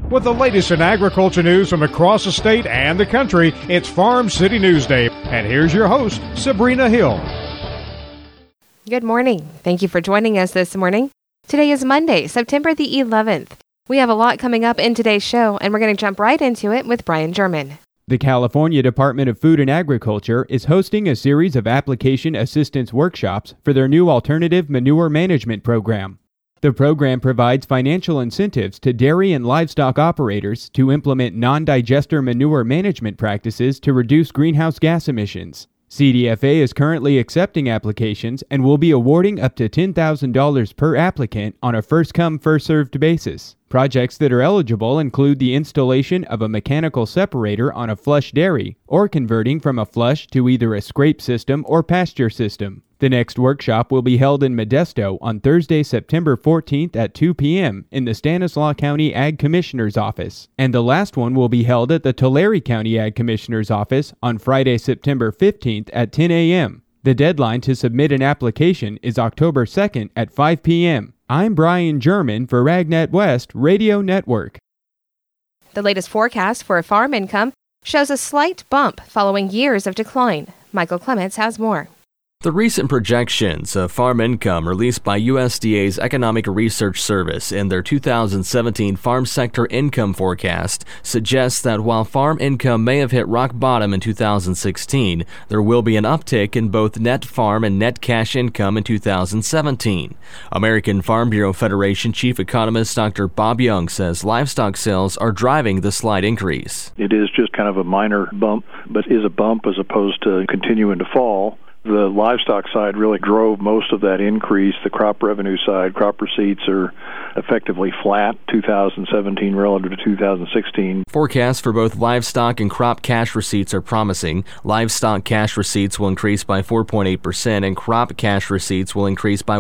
With the latest in agriculture news from across the state and the country, it's Farm City News Day. And here's your host, Sabrina Hill. Good morning. Thank you for joining us this morning. Today is Monday, September the 11th. We have a lot coming up in today's show, and we're going to jump right into it with Brian German. The California Department of Food and Agriculture is hosting a series of application assistance workshops for their new alternative manure management program. The program provides financial incentives to dairy and livestock operators to implement non-digester manure management practices to reduce greenhouse gas emissions. CDFA is currently accepting applications and will be awarding up to $10,000 per applicant on a first-come, first-served basis. Projects that are eligible include the installation of a mechanical separator on a flush dairy or converting from a flush to either a scrape system or pasture system. The next workshop will be held in Modesto on Thursday, September 14th at 2 p.m. in the Stanislaus County Ag Commissioner's Office, and the last one will be held at the Tulare County Ag Commissioner's Office on Friday, September 15th at 10 a.m. The deadline to submit an application is October 2nd at 5 p.m. I'm Brian German for AgNet West Radio Network. The latest forecast for farm income shows a slight bump following years of decline. Michael Clements has more. The recent projections of farm income released by USDA's Economic Research Service in their 2017 Farm Sector Income Forecast suggest that while farm income may have hit rock bottom in 2016, there will be an uptick in both net farm and net cash income in 2017. American Farm Bureau Federation Chief Economist Dr. Bob Young says livestock sales are driving the slight increase. It is just kind of a minor bump, but is a bump as opposed to continuing to fall. The livestock side really drove most of that increase. The crop revenue side, crop receipts are effectively flat 2017 relative to 2016. Forecasts for both livestock and crop cash receipts are promising. Livestock cash receipts will increase by 4.8% and crop cash receipts will increase by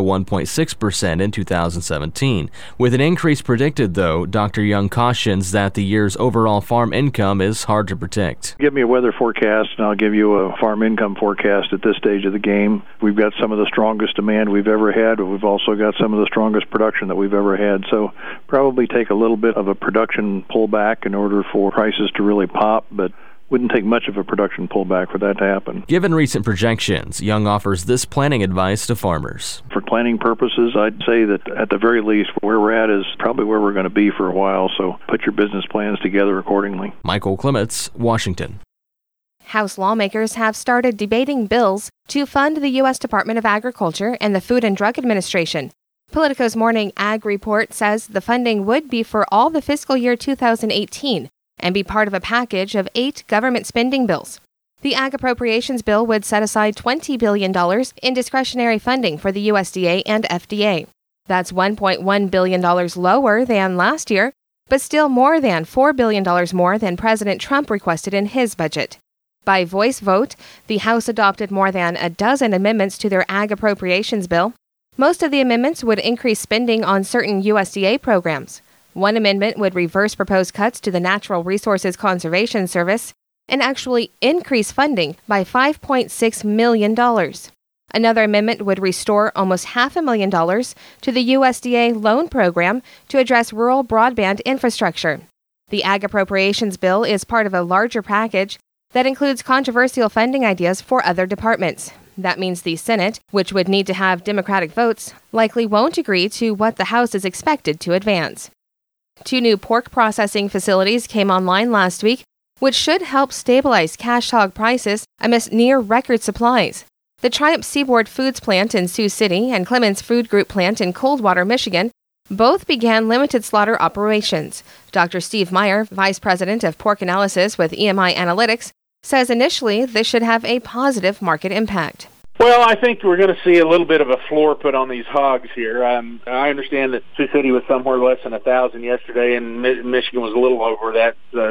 1.6% in 2017. With an increase predicted, though, Dr. Young cautions that the year's overall farm income is hard to predict. Give me a weather forecast and I'll give you a farm income forecast at this stage of the game. We've got some of the strongest demand we've ever had, but we've also got some of the strongest production that we've ever had. So probably take a little bit of a production pullback in order for prices to really pop, but wouldn't take much of a production pullback for that to happen. Given recent projections, Young offers this planning advice to farmers. For planning purposes, I'd say that at the very least, where we're at is probably where we're going to be for a while, so put your business plans together accordingly. Michael Clements, Washington. House lawmakers have started debating bills to fund the U.S. Department of Agriculture and the Food and Drug Administration. Politico's Morning Ag Report says the funding would be for all the fiscal year 2018 and be part of a package of 8 government spending bills. The Ag Appropriations Bill would set aside $20 billion in discretionary funding for the USDA and FDA. That's $1.1 billion lower than last year, but still more than $4 billion more than President Trump requested in his budget. By voice vote, the House adopted more than a dozen amendments to their Ag Appropriations Bill. Most of the amendments would increase spending on certain USDA programs. One amendment would reverse proposed cuts to the Natural Resources Conservation Service and actually increase funding by $5.6 million. Another amendment would restore almost $500,000 to the USDA loan program to address rural broadband infrastructure. The Ag Appropriations Bill is part of a larger package that includes controversial funding ideas for other departments. That means the Senate, which would need to have Democratic votes, likely won't agree to what the House is expected to advance. 2 new pork processing facilities came online last week, which should help stabilize cash hog prices amidst near-record supplies. The Triumph Seaboard Foods plant in Sioux City and Clemens Food Group plant in Coldwater, Michigan, both began limited slaughter operations. Dr. Steve Meyer, Vice President of Pork Analysis with EMI Analytics, says initially this should have a positive market impact. Well, I think we're going to see a little bit of a floor put on these hogs here. I understand that Sioux City was somewhere less than 1,000 yesterday, and Michigan was a little over that,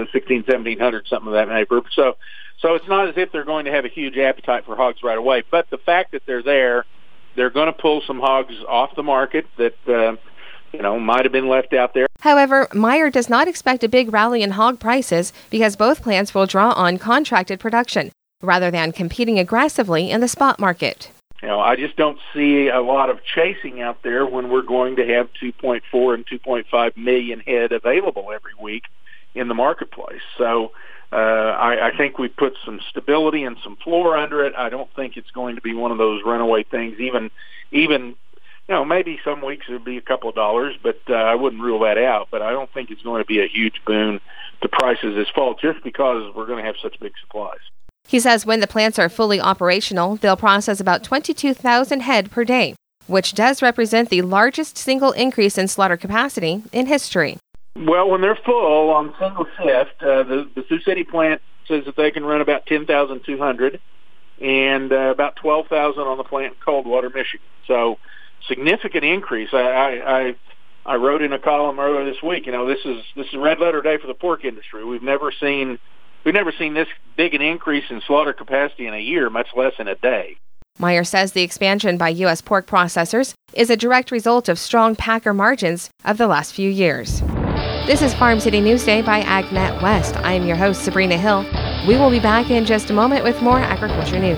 1,700, something of that nature. So it's not as if they're going to have a huge appetite for hogs right away. But the fact that they're there, they're going to pull some hogs off the market that might have been left out there. However, Meyer does not expect a big rally in hog prices because both plants will draw on contracted production rather than competing aggressively in the spot market. I just don't see a lot of chasing out there when we're going to have 2.4 and 2.5 million head available every week in the marketplace. So I think we put some stability and some floor under it. I don't think it's going to be one of those runaway things. Even maybe some weeks it'll be a couple of dollars, but I wouldn't rule that out. But I don't think it's going to be a huge boon to prices this fall, just because we're going to have such big supplies. He says when the plants are fully operational, they'll process about 22,000 head per day, which does represent the largest single increase in slaughter capacity in history. Well, when they're full on single shift, the Sioux City plant says that they can run about 10,200 and about 12,000 on the plant in Coldwater, Michigan. So significant increase. I wrote in a column earlier this week. This is red letter day for the pork industry. We've never seen this big an increase in slaughter capacity in a year, much less in a day. Meyer says the expansion by U.S. pork processors is a direct result of strong packer margins of the last few years. This is Farm City Newsday by AgNet West. I am your host, Sabrina Hill. We will be back in just a moment with more agriculture news.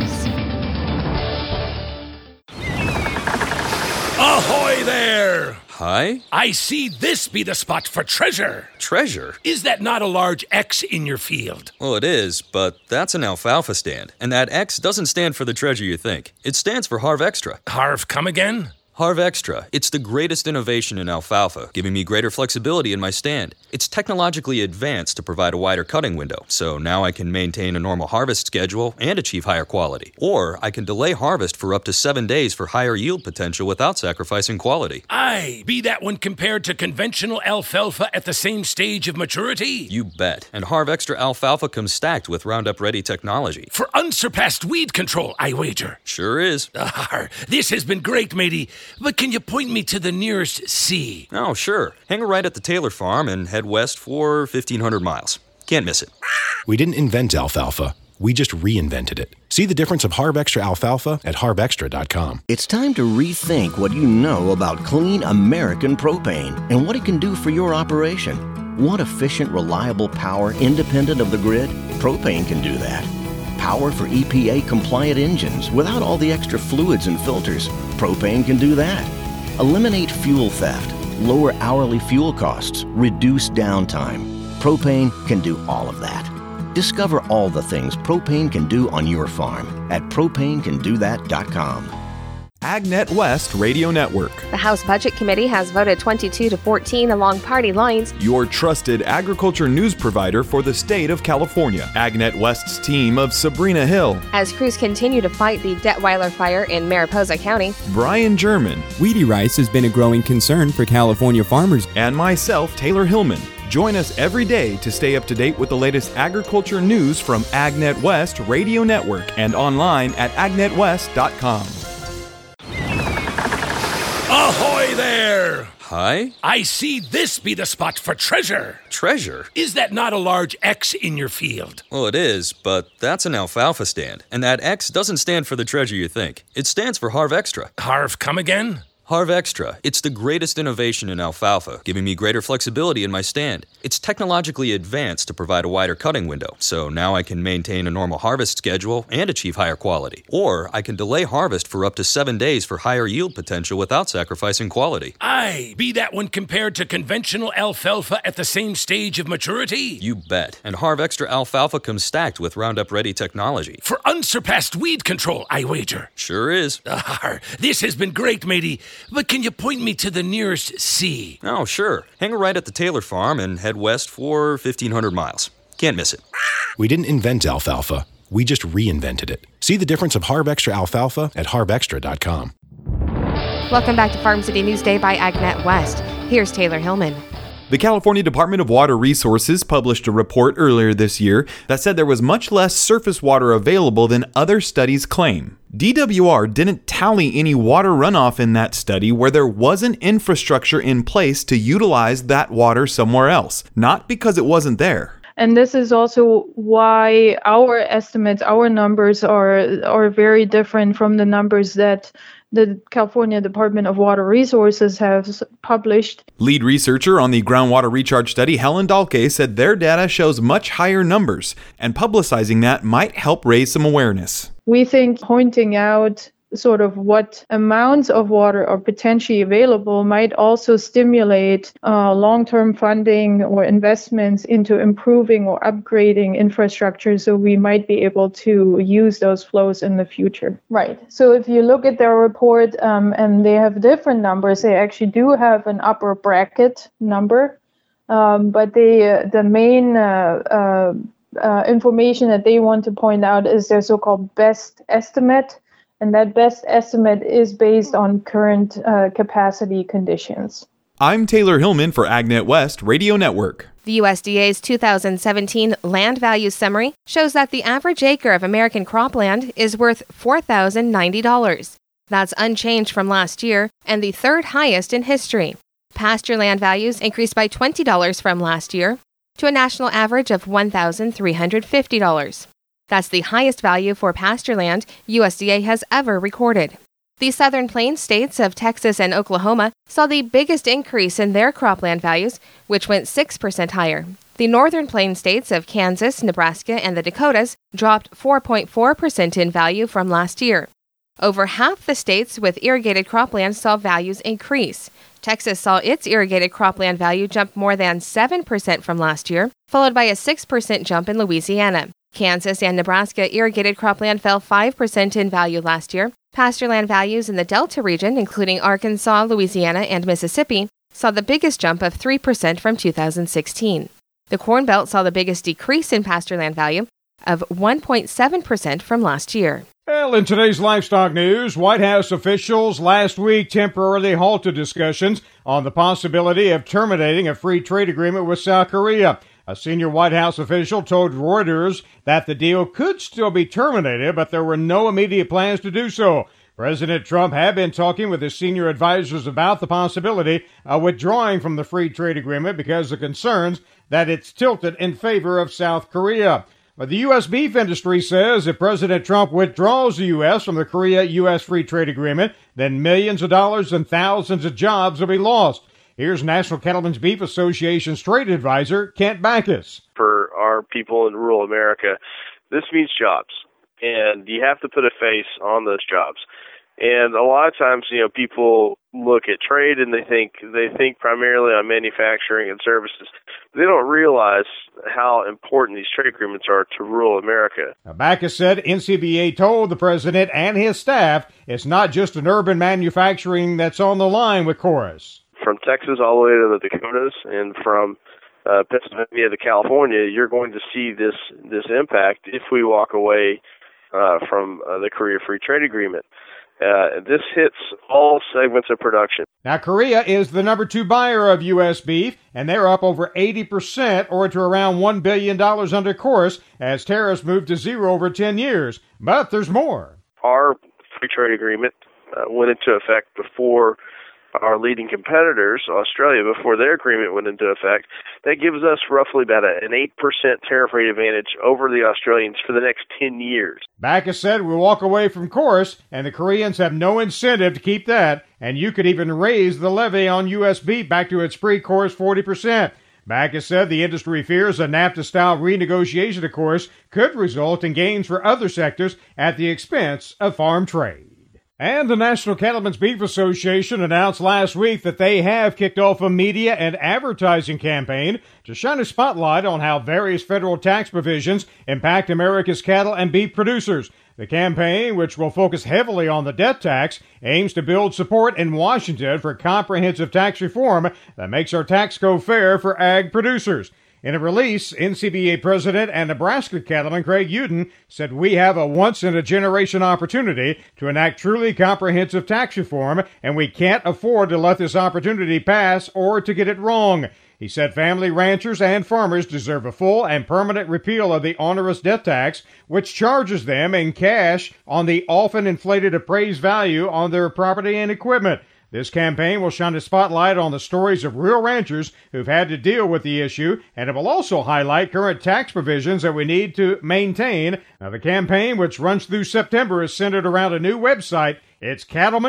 Ahoy there! Hi? I see this be the spot for treasure. Treasure? Is that not a large X in your field? Well, it is, but that's an alfalfa stand. And that X doesn't stand for the treasure you think. It stands for Harv Extra. Harv, come again? Harv Extra. It's the greatest innovation in alfalfa, giving me greater flexibility in my stand. It's technologically advanced to provide a wider cutting window, so now I can maintain a normal harvest schedule and achieve higher quality. Or I can delay harvest for up to 7 days for higher yield potential without sacrificing quality. Aye, be that when compared to conventional alfalfa at the same stage of maturity? You bet. And Harv Extra alfalfa comes stacked with Roundup Ready technology. For unsurpassed weed control, I wager. Sure is. This has been great, matey. But can you point me to the nearest sea? Oh, sure. Hang a right at the Taylor farm and head west for 1,500 miles. Can't miss it. We didn't invent alfalfa. We just reinvented it. See the difference of Harv Extra alfalfa at harvextra.com. It's time to rethink what you know about clean American propane and what it can do for your operation. Want efficient, reliable power independent of the grid? Propane can do that. Power for EPA-compliant engines without all the extra fluids and filters. Propane can do that. Eliminate fuel theft, lower hourly fuel costs, reduce downtime. Propane can do all of that. Discover all the things propane can do on your farm at propanecandothat.com. AgNet West Radio Network. The House Budget Committee has voted 22-14 along party lines. Your trusted agriculture news provider for the state of California. AgNet West's team of Sabrina Hill. As crews continue to fight the Detweiler fire in Mariposa County. Brian German. Weedy rice has been a growing concern for California farmers. And myself, Taylor Hillman. Join us every day to stay up to date with the latest agriculture news from AgNet West Radio Network and online at agnetwest.com. Ahoy there! Hi? I see this be the spot for treasure. Treasure? Is that not a large X in your field? Well, it is, but that's an alfalfa stand. And that X doesn't stand for the treasure you think. It stands for Harv Extra. Harv, come again? Harv Extra. It's the greatest innovation in alfalfa, giving me greater flexibility in my stand. It's technologically advanced to provide a wider cutting window, so now I can maintain a normal harvest schedule and achieve higher quality. Or I can delay harvest for up to 7 days for higher yield potential without sacrificing quality. Aye, be that when compared to conventional alfalfa at the same stage of maturity? You bet. And Harv Extra alfalfa comes stacked with Roundup Ready technology. For unsurpassed weed control, I wager. Sure is. This has been great, matey. But can you point me to the nearest sea? Oh, sure. Hang a right at the Taylor farm and head west for 1,500 miles. Can't miss it. We didn't invent alfalfa. We just reinvented it. See the difference of Harv Extra alfalfa at harvextra.com. Welcome back to Farm City Newsday by AgNet West. Here's Taylor Hillman. The California Department of Water Resources published a report earlier this year that said there was much less surface water available than other studies claim. DWR didn't tally any water runoff in that study where there wasn't infrastructure in place to utilize that water somewhere else, not because it wasn't there. And this is also why our estimates, our numbers are very different from the numbers that the California Department of Water Resources has published. Lead researcher on the groundwater recharge study, Helen Dahlke, said their data shows much higher numbers, and publicizing that might help raise some awareness. We think pointing out sort of what amounts of water are potentially available might also stimulate long-term funding or investments into improving or upgrading infrastructure, so we might be able to use those flows in the future. Right. So if you look at their report, and they have different numbers, they actually do have an upper bracket number, but the main information that they want to point out is their so-called best estimate. And that best estimate is based on current capacity conditions. I'm Taylor Hillman for AgNet West Radio Network. The USDA's 2017 Land Value Summary shows that the average acre of American cropland is worth $4,090. That's unchanged from last year and the third highest in history. Pasture land values increased by $20 from last year to a national average of $1,350. That's the highest value for pasture land USDA has ever recorded. The Southern Plains states of Texas and Oklahoma saw the biggest increase in their cropland values, which went 6% higher. The Northern Plains states of Kansas, Nebraska, and the Dakotas dropped 4.4% in value from last year. Over half the states with irrigated cropland saw values increase. Texas saw its irrigated cropland value jump more than 7% from last year, followed by a 6% jump in Louisiana. Kansas and Nebraska irrigated cropland fell 5% in value last year. Pastureland values in the Delta region, including Arkansas, Louisiana, and Mississippi, saw the biggest jump of 3% from 2016. The Corn Belt saw the biggest decrease in pastureland value of 1.7% from last year. Well, in today's livestock news, White House officials last week temporarily halted discussions on the possibility of terminating a free trade agreement with South Korea. A senior White House official told Reuters that the deal could still be terminated, but there were no immediate plans to do so. President Trump had been talking with his senior advisors about the possibility of withdrawing from the free trade agreement because of concerns that it's tilted in favor of South Korea. But the U.S. beef industry says if President Trump withdraws the U.S. from the Korea-U.S. free trade agreement, then millions of dollars and thousands of jobs will be lost. Here's National Cattlemen's Beef Association's trade advisor, Kent Backus. For our people in rural America, this means jobs, and you have to put a face on those jobs. And a lot of times, people look at trade and they think primarily on manufacturing and services. They don't realize how important these trade agreements are to rural America. Now, Backus said NCBA told the president and his staff it's not just an urban manufacturing that's on the line with Chorus. From Texas all the way to the Dakotas and from Pennsylvania to California, you're going to see this impact if we walk away from the Korea Free Trade Agreement. This hits all segments of production. Now, Korea is the number 2 buyer of U.S. beef, and they're up over 80% or to around $1 billion under course as tariffs moved to zero over 10 years. But there's more. Our free trade agreement went into effect before our leading competitors, Australia, before their agreement went into effect. That gives us roughly about an 8% tariff rate advantage over the Australians for the next 10 years. Backus said we'll walk away from course, and the Koreans have no incentive to keep that, and you could even raise the levy on U.S. beef back to its pre-course 40%. Backus said the industry fears a NAFTA-style renegotiation of course could result in gains for other sectors at the expense of farm trade. And the National Cattlemen's Beef Association announced last week that they have kicked off a media and advertising campaign to shine a spotlight on how various federal tax provisions impact America's cattle and beef producers. The campaign, which will focus heavily on the death tax, aims to build support in Washington for comprehensive tax reform that makes our tax code fair for ag producers. In a release, NCBA President and Nebraska cattleman Craig Uden said we have a once-in-a-generation opportunity to enact truly comprehensive tax reform, and we can't afford to let this opportunity pass or to get it wrong. He said family ranchers and farmers deserve a full and permanent repeal of the onerous death tax, which charges them in cash on the often inflated appraised value on their property and equipment. This campaign will shine a spotlight on the stories of real ranchers who've had to deal with the issue, and it will also highlight current tax provisions that we need to maintain. Now, the campaign, which runs through September, is centered around a new website. It's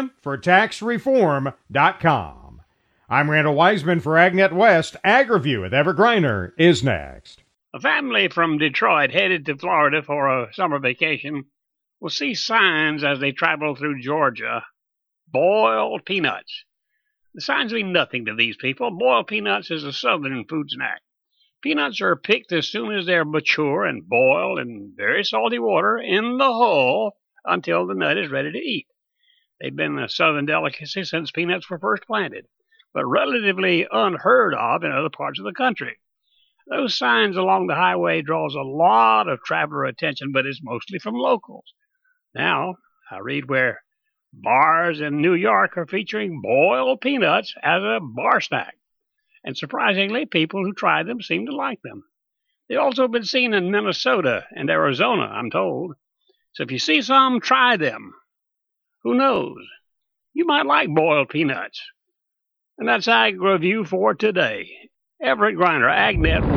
cattlemenfortaxreform.com. I'm Randall Wiseman for AgNet West. Ag Review with Everett Greiner is next. A family from Detroit headed to Florida for a summer vacation will see signs as they travel through Georgia. Boiled peanuts. The signs mean nothing to these people. Boiled peanuts is a southern food snack. Peanuts are picked as soon as they're mature and boiled in very salty water in the hull until the nut is ready to eat. They've been a southern delicacy since peanuts were first planted, but relatively unheard of in other parts of the country. Those signs along the highway draws a lot of traveler attention, but it's mostly from locals. Now, I read where bars in New York are featuring boiled peanuts as a bar snack. And surprisingly, people who try them seem to like them. They've also been seen in Minnesota and Arizona, I'm told. So if you see some, try them. Who knows? You might like boiled peanuts. And that's Ag Review for today. Everett Griner, AgNet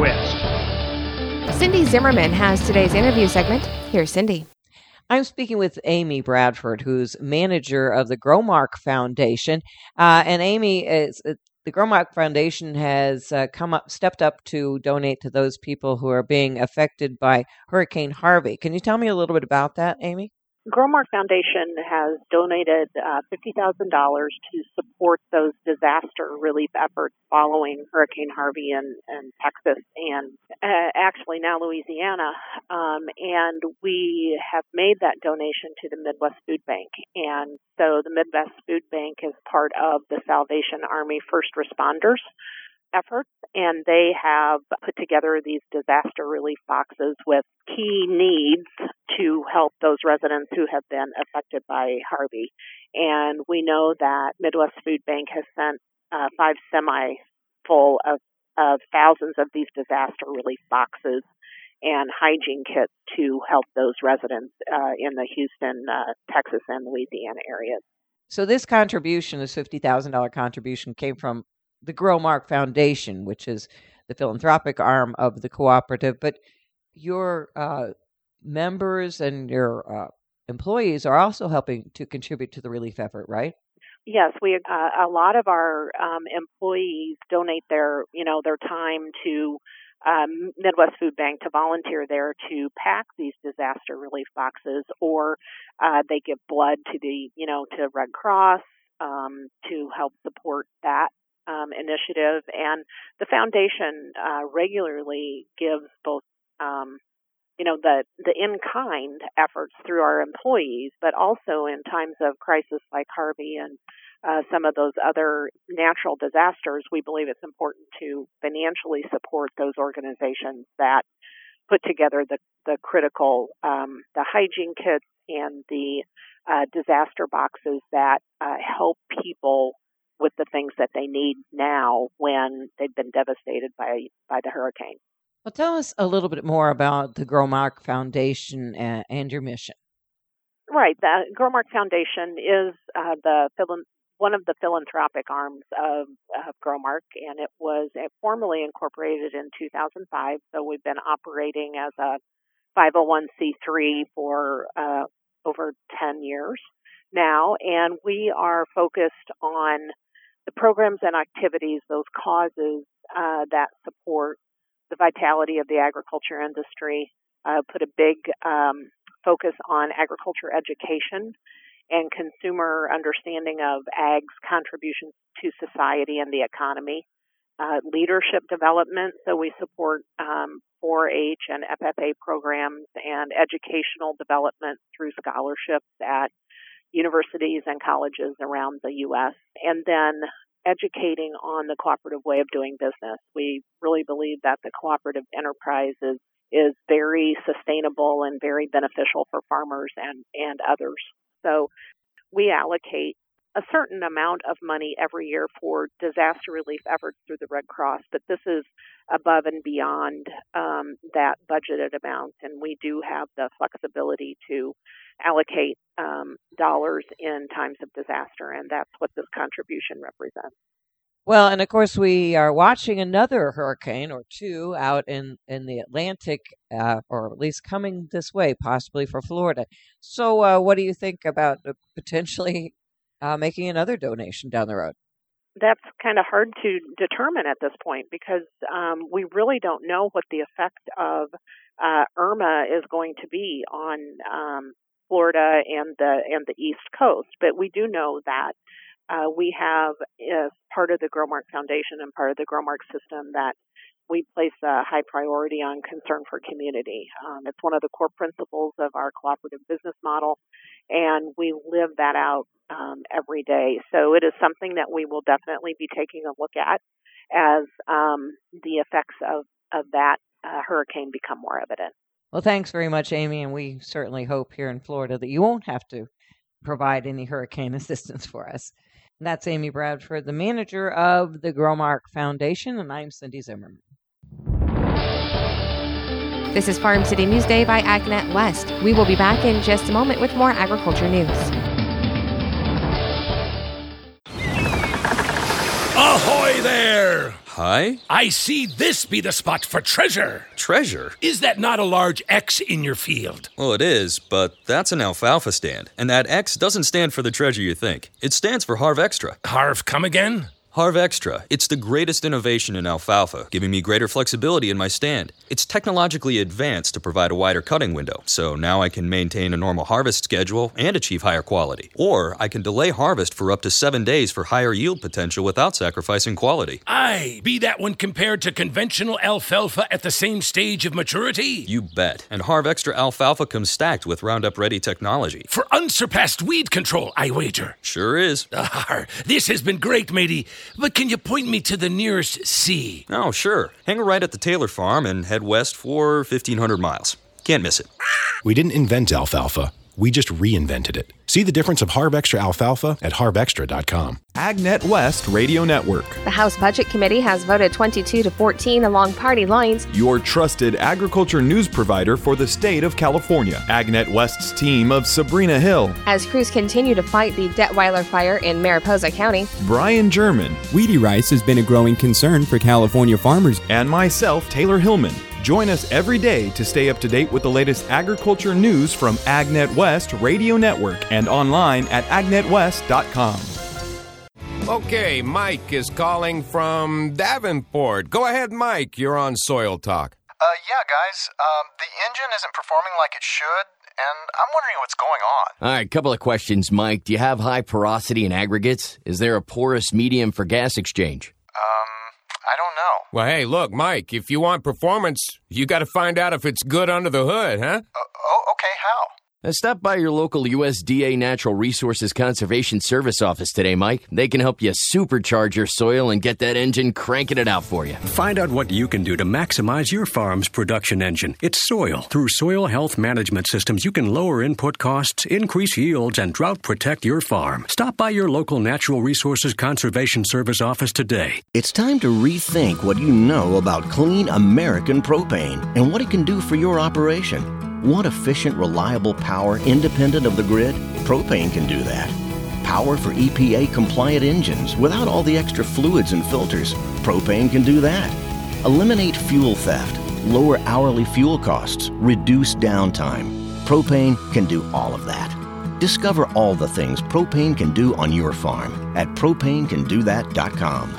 West. Cindy Zimmerman has today's interview segment. Here's Cindy. I'm speaking with Amy Bradford, who's manager of the Growmark Foundation. And Amy, the Growmark Foundation has stepped up to donate to those people who are being affected by Hurricane Harvey. Can you tell me a little bit about that, Amy? Growmark Foundation has donated $50,000 to support those disaster relief efforts following Hurricane Harvey in Texas and actually now Louisiana. And we have made that donation to the Midwest Food Bank. And so the Midwest Food Bank is part of the Salvation Army First Responders efforts, and they have put together these disaster relief boxes with key needs to help those residents who have been affected by Harvey. And we know that Midwest Food Bank has sent 5 semis full of thousands of these disaster relief boxes and hygiene kits to help those residents in the Houston, Texas, and Louisiana areas. So this contribution, this $50,000 contribution, came from the Growmark Foundation, which is the philanthropic arm of the cooperative, but your members and your employees are also helping to contribute to the relief effort, right? Yes, we a lot of our employees donate their time to Midwest Food Bank to volunteer there to pack these disaster relief boxes, or they give blood to to Red Cross to help support that initiative. And the foundation regularly gives both the in-kind efforts through our employees, but also in times of crisis like Harvey and some of those other natural disasters, we believe it's important to financially support those organizations that put together the critical the hygiene kits and the disaster boxes that help people with the things that they need now when they've been devastated by the hurricane. Well, tell us a little bit more about the Growmark Foundation and your mission. Right. The Growmark Foundation is one of the philanthropic arms of Growmark, and it was formally incorporated in 2005. So we've been operating as a 501c3 for over 10 years now, and we are focused on the programs and activities, those causes that support the vitality of the agriculture industry, put a big focus on agriculture education and consumer understanding of ag's contributions to society and the economy, leadership development. So we support 4-H and FFA programs and educational development through scholarships at universities and colleges around the U.S., and then educating on the cooperative way of doing business. We really believe that the cooperative enterprise is very sustainable and very beneficial for farmers and others. So we allocate a certain amount of money every year for disaster relief efforts through the Red Cross, but this is above and beyond that budgeted amount, and we do have the flexibility to allocate dollars in times of disaster, and that's what this contribution represents. Well, and of course, we are watching another hurricane or two out in the Atlantic, or at least coming this way, possibly for Florida. So what do you think about potentially making another donation down the road? That's kind of hard to determine at this point because we really don't know what the effect of Irma is going to be on Florida and the East Coast. But we do know that we have, as part of the Growmark Foundation and part of the Growmark system, that we place a high priority on concern for community. It's one of the core principles of our cooperative business model, and we live that out every day. So it is something that we will definitely be taking a look at as the effects of that hurricane become more evident. Well, thanks very much, Amy, and we certainly hope here in Florida that you won't have to provide any hurricane assistance for us. And that's Amy Bradford, the manager of the Growmark Foundation, and I'm Cindy Zimmerman. This is Farm City Newsday by AgNet West. We will be back in just a moment with more agriculture news. Ahoy there! Hi? I see this be the spot for treasure. Treasure? Is that not a large X in your field? Well, it is, but that's an alfalfa stand. And that X doesn't stand for the treasure you think. It stands for Harv Extra. Harv, come again? Harv Extra. It's the greatest innovation in alfalfa, giving me greater flexibility in my stand. It's technologically advanced to provide a wider cutting window, so now I can maintain a normal harvest schedule and achieve higher quality. Or I can delay harvest for up to 7 days for higher yield potential without sacrificing quality. Aye, be that when compared to conventional alfalfa at the same stage of maturity? You bet. And Harv Extra alfalfa comes stacked with Roundup Ready technology. For unsurpassed weed control, I wager. Sure is. This has been great, matey. But can you point me to the nearest sea? Oh, sure. Hang a right at the Taylor farm and head west for 1,500 miles. Can't miss it. We didn't invent alfalfa. We just reinvented it. See the difference of Harv Extra alfalfa at harvextra.com. AgNet West Radio Network. The House Budget Committee has voted 22-14 along party lines. Your trusted agriculture news provider for the state of California. AgNet West's team of Sabrina Hill. As crews continue to fight the Detweiler fire in Mariposa County. Brian German. Weedy rice has been a growing concern for California farmers. And myself, Taylor Hillman. Join us every day to stay up to date with the latest agriculture news from AgNet West Radio Network and online at agnetwest.com. Okay, Mike is calling from Davenport. Go ahead, Mike. You're on Soil Talk. Yeah, guys. The engine isn't performing like it should, and I'm wondering what's going on. All right, couple of questions, Mike. Do you have high porosity in aggregates? Is there a porous medium for gas exchange? I don't know. Well, hey, look, Mike, if you want performance, you got to find out if it's good under the hood, huh? Okay, how? Stop by your local USDA Natural Resources Conservation Service office today, Mike. They can help you supercharge your soil and get that engine cranking it out for you. Find out what you can do to maximize your farm's production engine. It's soil. Through soil health management systems, you can lower input costs, increase yields, and drought protect your farm. Stop by your local Natural Resources Conservation Service office today. It's time to rethink what you know about clean American propane and what it can do for your operation. Want efficient, reliable power independent of the grid? Propane can do that. Power for EPA-compliant engines without all the extra fluids and filters? Propane can do that. Eliminate fuel theft, lower hourly fuel costs, reduce downtime. Propane can do all of that. Discover all the things propane can do on your farm at propanecandothat.com.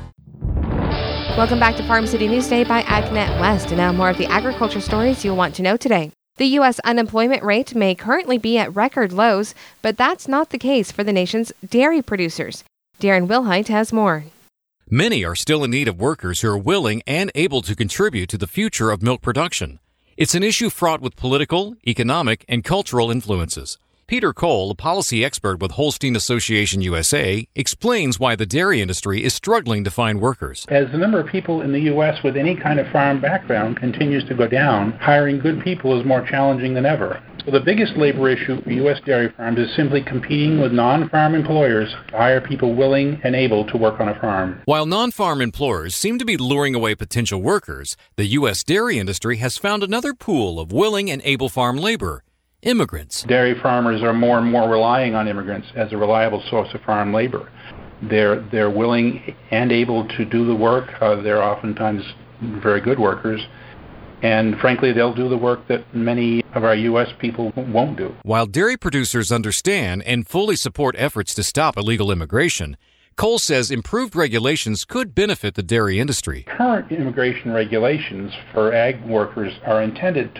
Welcome back to Farm City Newsday by AgNet West. And now more of the agriculture stories you'll want to know today. The U.S. unemployment rate may currently be at record lows, but that's not the case for the nation's dairy producers. Darren Wilhite has more. Many are still in need of workers who are willing and able to contribute to the future of milk production. It's an issue fraught with political, economic, and cultural influences. Peter Cole, a policy expert with Holstein Association USA, explains why the dairy industry is struggling to find workers. As the number of people in the U.S. with any kind of farm background continues to go down, hiring good people is more challenging than ever. So the biggest labor issue for U.S. dairy farms is simply competing with non-farm employers to hire people willing and able to work on a farm. While non-farm employers seem to be luring away potential workers, the U.S. dairy industry has found another pool of willing and able farm labor. Immigrants. Dairy farmers are more and more relying on immigrants as a reliable source of farm labor. They're willing and able to do the work. They're oftentimes very good workers. And frankly, they'll do the work that many of our U.S. people won't do. While dairy producers understand and fully support efforts to stop illegal immigration, Cole says improved regulations could benefit the dairy industry. Current immigration regulations for ag workers are intended to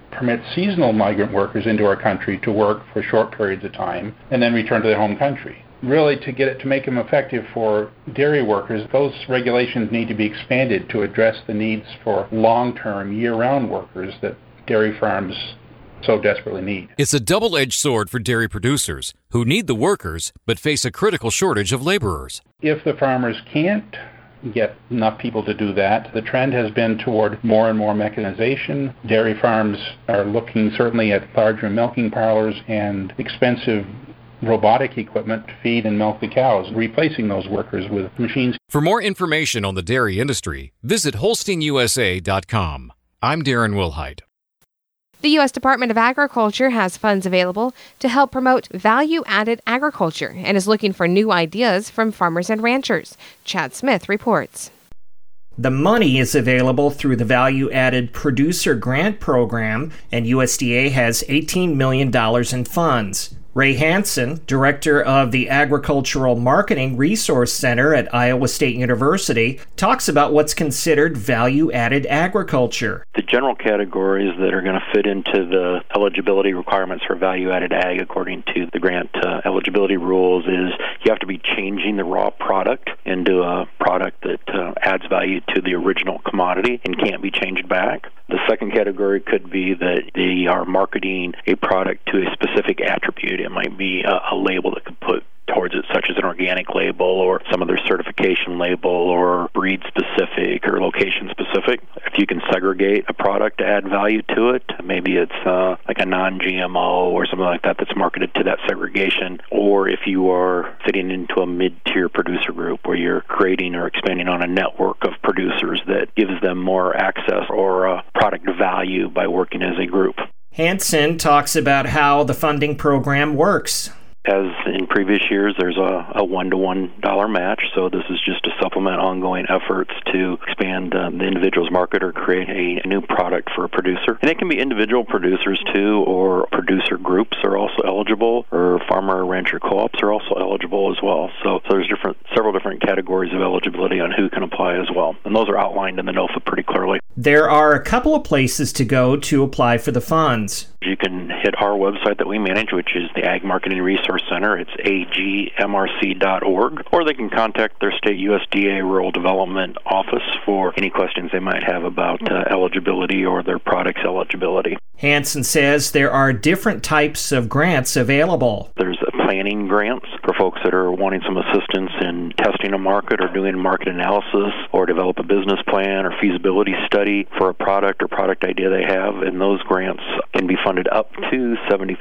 permit seasonal migrant workers into our country to work for short periods of time and then return to their home country. Really, to make them effective for dairy workers, those regulations need to be expanded to address the needs for long-term, year-round workers that dairy farms so desperately need. It's a double-edged sword for dairy producers who need the workers but face a critical shortage of laborers. If the farmers can't get enough people to do that, the trend has been toward more and more mechanization. Dairy farms are looking certainly at larger milking parlors and expensive robotic equipment to feed and milk the cows, replacing those workers with machines. For more information on the dairy industry, visit HolsteinUSA.com. I'm Darren Wilhite. The U.S. Department of Agriculture has funds available to help promote value-added agriculture and is looking for new ideas from farmers and ranchers. Chad Smith reports. The money is available through the Value Added Producer Grant Program, and USDA has $18 million in funds. Ray Hansen, director of the Agricultural Marketing Resource Center at Iowa State University, talks about what's considered value-added agriculture. The general categories that are going to fit into the eligibility requirements for value-added ag according to the grant eligibility rules is you have to be changing the raw product into a product that adds value to the original commodity and can't be changed back. The second category could be that they are marketing a product to a specific attribute. It might be a label that could put towards it, such as an organic label or some other certification label or breed specific or location specific. If you can segregate a product to add value to it, maybe it's like a non-GMO or something like that that's marketed to that segregation, or if you are fitting into a mid-tier producer group where you're creating or expanding on a network of producers that gives them more access or product value by working as a group. Hansen talks about how the funding program works. As in previous years, there's a one-to-one dollar match, so this is just to supplement ongoing efforts to expand the individual's market or create a new product for a producer. And it can be individual producers too, or producer groups are also eligible, or farmer or rancher co-ops are also eligible as well. So there's several different categories of eligibility on who can apply as well, and those are outlined in the NOFA pretty clearly. There are a couple of places to go to apply for the funds. You can hit our website that we manage, which is the Ag Marketing Resource Center. It's agmrc.org, or they can contact their state USDA Rural Development Office for any questions they might have about eligibility or their product's eligibility. Hansen says there are different types of grants available. There's planning grants for folks that are wanting some assistance in testing a market or doing market analysis or develop a business plan or feasibility study for a product or product idea they have, and those grants can be funded up to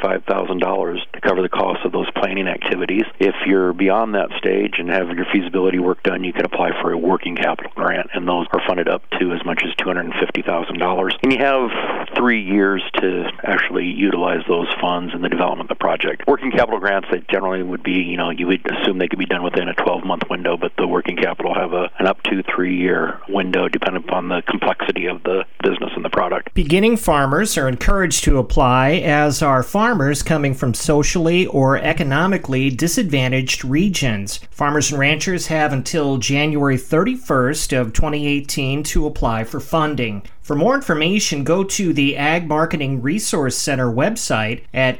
$75,000 to cover the cost of those planning activities. If you're beyond that stage and have your feasibility work done, you can apply for a working capital grant, and those are funded up to as much as $250,000. And you have 3 years to actually utilize those funds in the development of the project. Working capital grants, they generally would be, you would assume they could be done within a 12-month window, but the working capital have an up to 3-year window depending upon the complexity of the business and the product. Beginning farmers are encouraged to apply, as are farmers coming from socially or economically disadvantaged regions. Farmers and ranchers have until January 31st of 2018 to apply for funding. For more information, go to the Ag Marketing Resource Center website at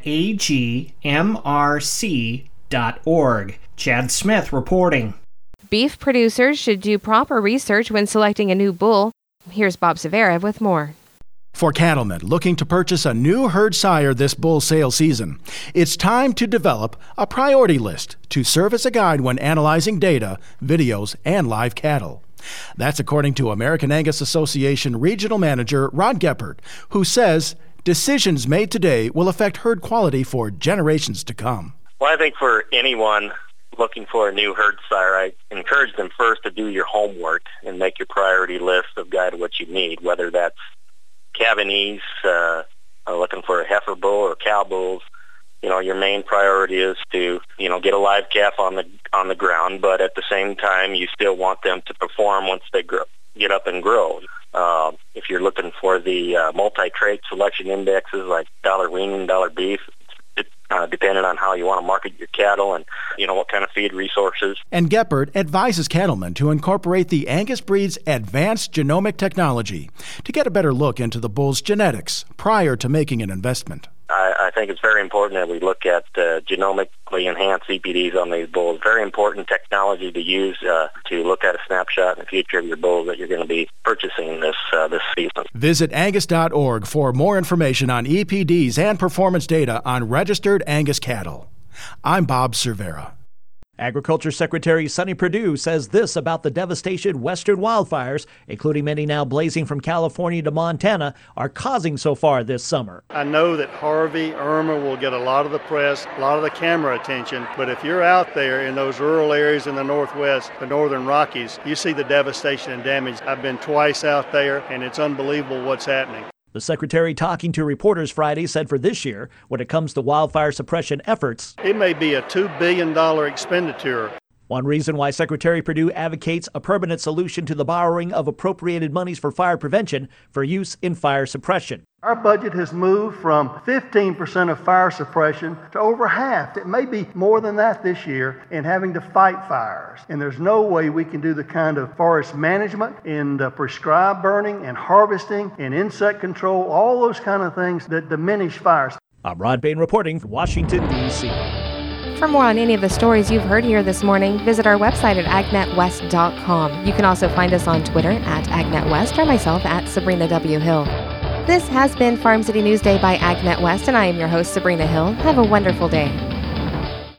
agmrc.org. Chad Smith reporting. Beef producers should do proper research when selecting a new bull. Here's Bob Severa with more. For cattlemen looking to purchase a new herd sire this bull sale season, it's time to develop a priority list to serve as a guide when analyzing data, videos, and live cattle. That's according to American Angus Association Regional Manager Rod Geppert, who says decisions made today will affect herd quality for generations to come. Well, I think for anyone looking for a new herd sire, I encourage them first to do your homework and make your priority list of guide what you need, whether that's Cabanese, looking for a heifer bull or cow bulls. Your main priority is to, get a live calf on the ground, but at the same time, you still want them to perform once they get up and grow. If you're looking for the multi-trait selection indexes like dollar weaning, dollar beef, it's depending on how you want to market your cattle and, what kind of feed resources. And Geppert advises cattlemen to incorporate the Angus breed's advanced genomic technology to get a better look into the bull's genetics prior to making an investment. I think it's very important that we look at genomically enhanced CPDs on these bulls. Very important technology to use to look at a snapshot in the future of your bulls that you're going to be purchasing this season. Visit Angus.org for more information on EPDs and performance data on registered Angus cattle. I'm Bob Cervera. Agriculture Secretary Sonny Perdue says this about the devastation western wildfires, including many now blazing from California to Montana, are causing so far this summer. I know that Harvey, Irma will get a lot of the press, a lot of the camera attention, but if you're out there in those rural areas in the Northwest, the Northern Rockies, you see the devastation and damage. I've been twice out there, and it's unbelievable what's happening. The secretary, talking to reporters Friday, said for this year, when it comes to wildfire suppression efforts, it may be a $2 billion expenditure. One reason why Secretary Perdue advocates a permanent solution to the borrowing of appropriated monies for fire prevention for use in fire suppression. Our budget has moved from 15% of fire suppression to over half. It may be more than that this year in having to fight fires. And there's no way we can do the kind of forest management and prescribed burning and harvesting and insect control, all those kind of things that diminish fires. I'm Rod Bain reporting from Washington, D.C. For more on any of the stories you've heard here this morning, visit our website at agnetwest.com. You can also find us on Twitter at agnetwest or myself at Sabrina W. Hill. This has been Farm City News Day by Agnet West, and I am your host, Sabrina Hill. Have a wonderful day.